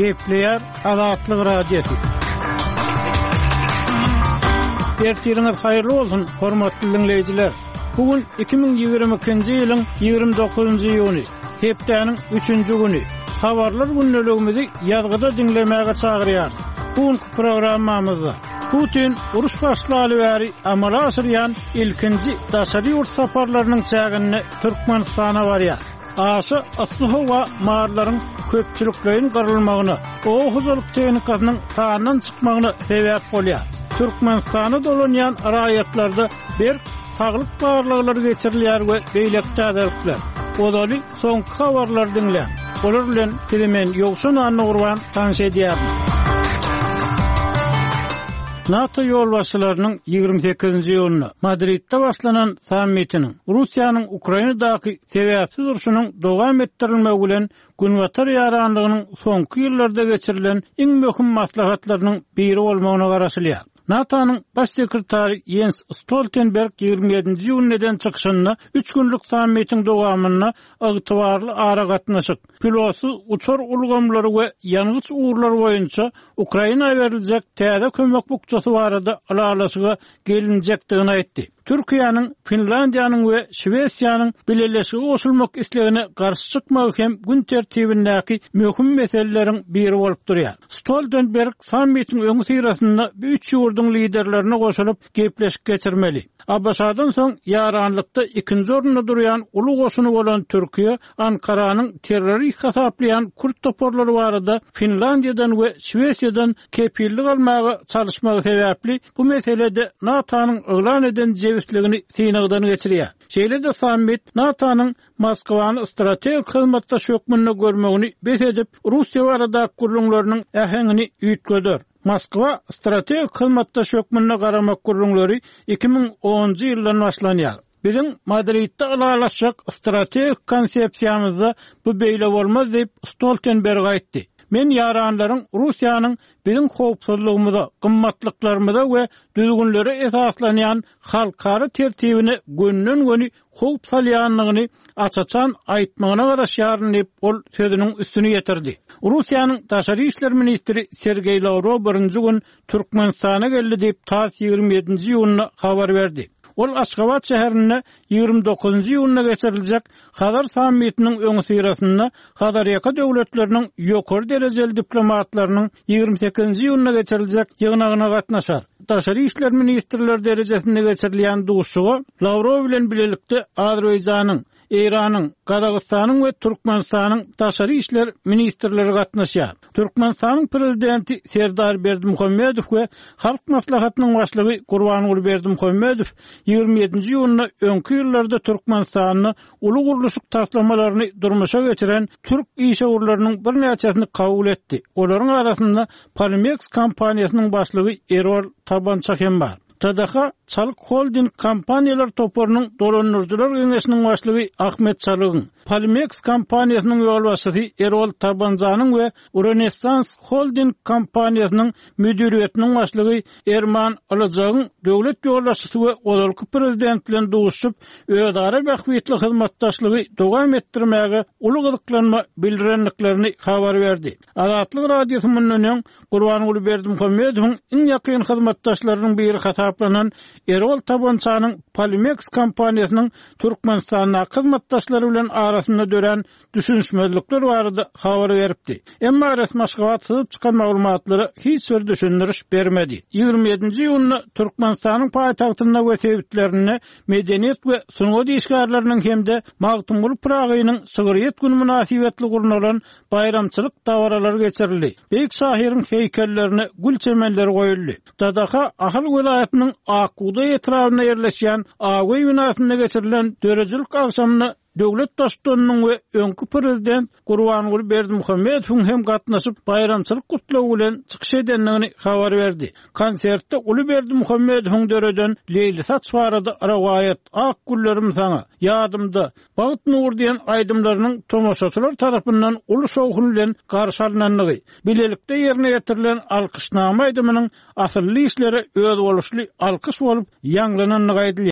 Kepler Azatlyk Radiosu. Ertiriniz hayırlı olsun, hormatly dinleyijiler. Bugün 2022-nji ýylyň 29-njy ýuny, hepdeniň 3-nji güni. Habarlar günneligimizi ýazgyda dinlemäge çagyrýar. Bugünkü programmamyzda Putin uruş başlaly bäri amala asyrýan ilkinji daşary ýurt saparlarynyň çägini Türkmenistana barýar. Aşy Aslıhova marlaryň köpçüliklerin garylmagyny, o huzulyk tehnikasynyň taýdan çykmagyny sebäp bolýar. Türkmenistany dolanýan raýatlarda bir taglyk barlyklar geçirilýär we beýlek täzelikler. Odaly soňky habarlar dinleýän. Olar bilen telemen ýoksun anny gurban tanış edýär. NATO ýolbaşçylarynyň 28-nji ýylyny Madridde başlanan sammitiniň Russiýanyň Ukrainadaky sebäpsiz uruşynyň dowam etdirilmegi bilen günbatar ýaranlygynyň soňky ýyllarda geçirilen iň möhüm maslahatlarynyň biri bolmagyna garaşylýar. NATO'nun baş sekretary Jens Stoltenberg 27-nji ýylynyň çykyşyna 3 günlük sammitin dowamyna ygtybarly ara gatnaşyp, pilotsuz uçar ulgamlary we ýanygyç uğurlar boýunça Ukraina'ya beriljek täze kömek bukçasy barada alalaşyga gelinjekdigini aýtdy. Türkiýanyň, Finlandiýanyň we Şwesiýanyň birleşigi goşulmak islegine garşy çykmagy hem gün tertibindäki möhüm meseleleriň biri bolup durýar. Stoltenberg sammitin öňü syrasynda 3 ýurdun liderlerine goşulyp gepleşik geçirmeli. Abbasadan soň ýaranlykda 2-nji orunda durýan uly goşuny bolan Türkiýe, Ankaranyň terrorist hasaplayan Kürt toporlary barada Finlandiýadan we Şwesiýadan kepillik almagy çalışmagy sebäpli bu meselede NATO'nun öňlen eden jewitligini synagdan geçirýär. Şeýle-de sammit NATO'nun Moskwany strategik hyzmatdaş hökmünde görmegini bes edip Russiýa barada gurulmaklarynyň ähengini ýitgeder. Moskwa strategik hyzmatdaş hökmüne garamak gurulmaklary 2010-njy ýyldan başlanýar. Biziň Madridde alalaşjak strategik konsepsiýamyzda bu beýle bolmaz diýip Stoltenberg aýtdy. Men ýaranlaryň Russiýanyň biziň howpsuzlygymyza, gymmatlyklaryna we düzgünlere esaslanýan halkara tertibine günden-güni howp salýanlygyny açaçan aýtmagyna garaşýaryn diýip ol sözüniň üstüni ýetirdi. Russiýanyň daşary işler ministri Sergey Lavrov birinji gün Türkmenistana geldi diýip 27-nji ýylyna habar berdi. Ol Aşgabat şäherine 29-njy ýylyna geçiriljek Hazar sammitiniň öňü syrasynda Hazarýaka döwletleriniň ýokary derejeli diplomatlarynyň 28-nji ýylyna geçiriljek ýygnagyna gatnaşar. Daşary işler ministrleri derejesinde geçirilýän duşuga Lavrov bilen bilelikde Azerbaýjanyň, İran'ın, Kazakistanyň we Türkmenistanyň daşary işler ministrleri gatnaşýar. Türkmenistanyň prezidenti Serdar Berdimuhammedow we Halk maslahatynyň başlygy Gurbanuly Berdimuhammedow 27-nji ýylyna öňki ýyllarda Türkmenistanyň uly guruluşyk taslamalaryny durmuşa geçiren Türk işgörlarynyň bir näçesini kabul etdi. Olaryň arasynda Polimex kompaniýasynyň başlygy Erol Tabançak hem bar. Tadaha Çalık Holding kompaniyalar toporunyň dolanurjylar geňeşiniň başlygy Ahmet Çalıgyň, Polimex kompaniýasynyň ýolbaşçysy Erol Tabanjanyň we Renesans Holding kompaniýasynyň müdiriýetiniň başlygy Erman Alajagyň döwlet ýolbaşçysy we olalky prezident bilen duşup öýdara bähwetli hyzmatdaşlygy dowam etdirmäge uly gyzyklanma bildirenliklerini habar berdi. Azatlyk radiosynyň Gurbanuly Berdimuhammedowyň iň ýakyn hyzmatdaşlarynyň biri hasaplanan Erol Tabançanyň Polimex kompaniýasynyň Türkmenistana hyzmatdaşlary bilen arasynda dören düşünşmezlikler barada habar beripdi. Emma resmi Aşgabat syzyp çykan maglumatlary hiç bir düşündiriş bermedi. 27-nji ýylyny Türkmenistanyň paýtagtyna we sebitlerine medeniýet we sunugy işgärleriniň hemde Magtymguly Pragynyň Sygyryet güni münasibetli gurulan bayramçylyk dawaralary geçirildi. Beýik şahyryň heýkellerine gül çemenleri goýuldy. Tadaha Ahal welaýatynyň Akuda etrawyna ýerleşýän Agöý binasynda geçirilen dörejilik agşamyna döwlet daşdanynyň we öňkü prezident Gurbanuly Berdimuhammedowyň hem gatnaşyp bayramçylyk gutlagy bilen çykyş edenligini habar berdi. Konsertde Uly Berdimuhammedowyň döreden Leyli saç barada rawaýat ak güllerim saňa ýadymda Bagyt nur diýen aýdymlarynyň tomoşaçylar tarapyndan uly şowhun bilen garşy alynanlygy, bilelikde ýerine ýetirilen alkışnama aýdymynyň asylly işleri öz boluşly alkış bolup ýanglananlygy aýdylýar.